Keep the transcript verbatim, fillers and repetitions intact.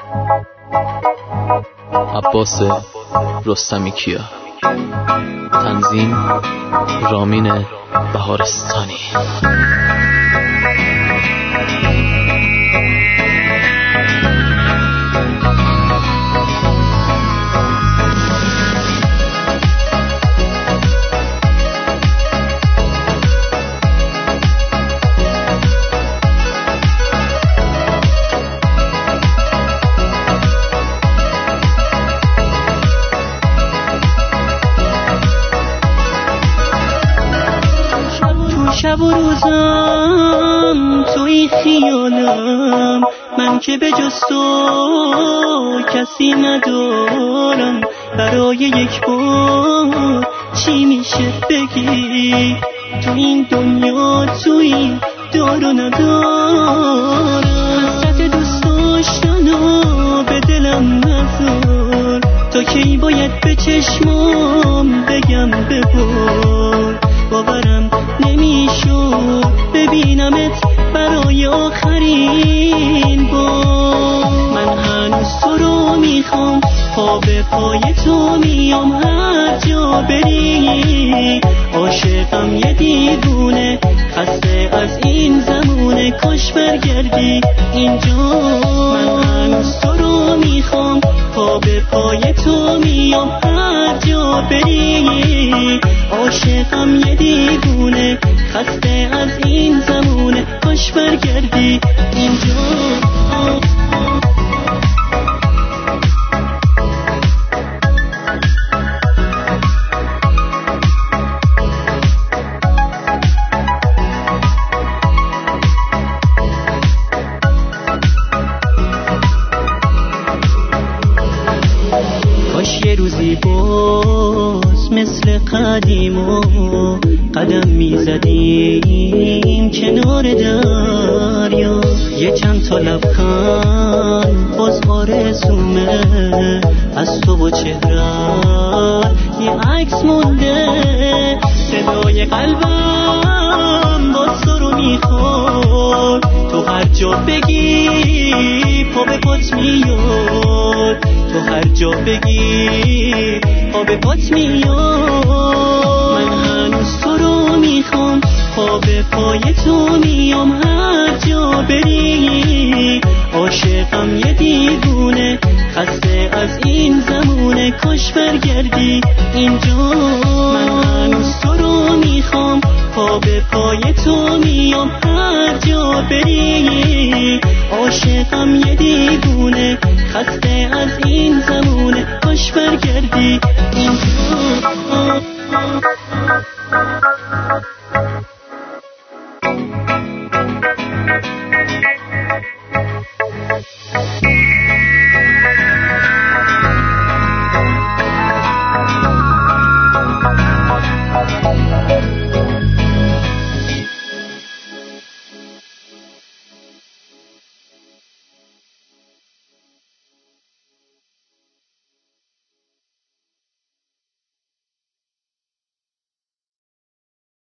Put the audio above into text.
عباس رستمی کیا، تنظیم رامین بهارستانی. شب و روزم توی خیالم، من که به جز تو کسی ندارم. برای یک بار چی میشه بگی؟ تو این دنیا تو این دار و ندارم. حسرت دوست داشتنو به دلم نذار، تا کی باید به چشمام بگم ببار؟ باورم نمیشد ببینمت برای آخرین بار. من هنوز تو رو میخوام، پا به پای تو میام هر جا بری. عاشقم یه دیوونه، خسته از این زمونه، کاش برگردی اینجا. من هنوز تو رو میخوام، پا به پای تو میام هر جا بری. عاشقم یه دیوونه، خسته از این زمونه، کاش برگردی اینجا. کاش یه روزی باز مثل قدیما قدم میزدیم کنار دریا. یه چند تا لبخند باز آرزومه، از تو و چهرت یه عکس مونده. صدای قلبم باز تو رو میخواد، تو هر جا بگی پا به پات میاد. تو هر جا بگی پا به پات میاد. من هنوز تو رو میخوام، پا به پای تو میام هر جا بری. عاشقم یه دیوونه، خسته از این زمونه، کاش برگردی اینجا. من هنوز تو رو میخوام، پا به پای تو میام هر جا بری. عاشقم یه دیوونه، خسته از این زمونه، کاش برگردی اینجا.